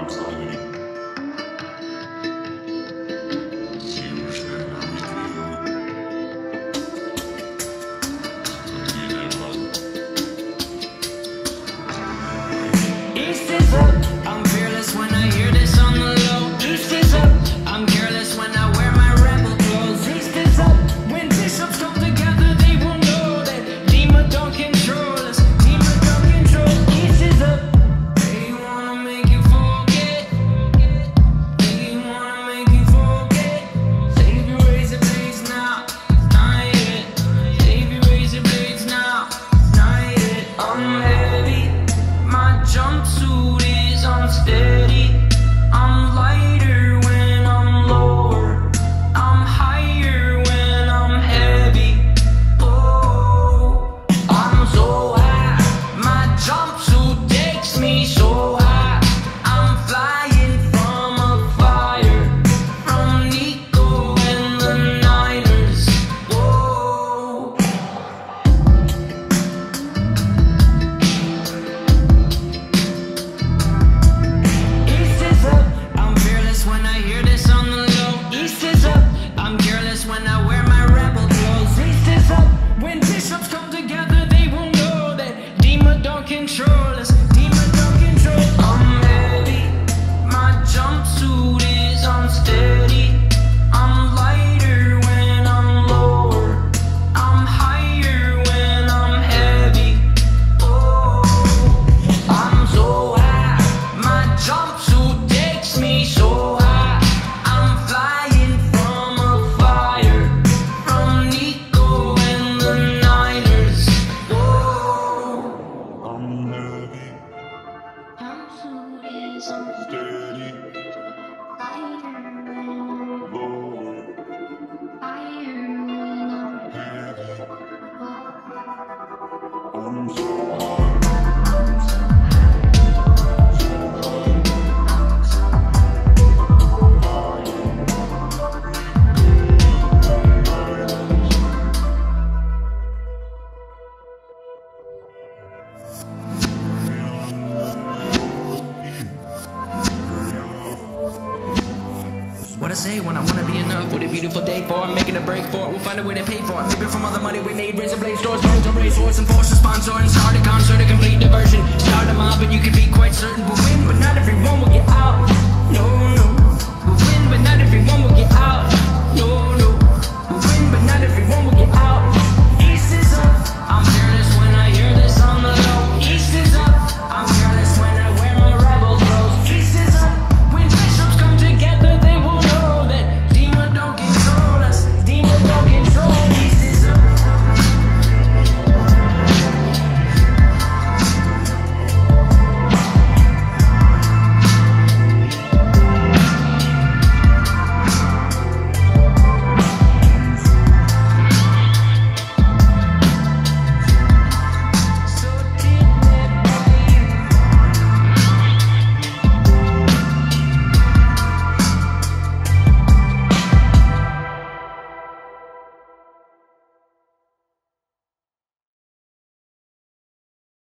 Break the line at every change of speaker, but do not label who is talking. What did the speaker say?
What I say when I wanna be enough? What a beautiful day for it, making a break for it. We'll find a way to pay for it. Maybe from all the money we made, razor blade stores, bones and race horse and force a sponsor and start a concert, a complete diversion. Start a mob and you can be quite certain we'll win, but not everyone will get out. No, no, we'll win, but not everyone will get out.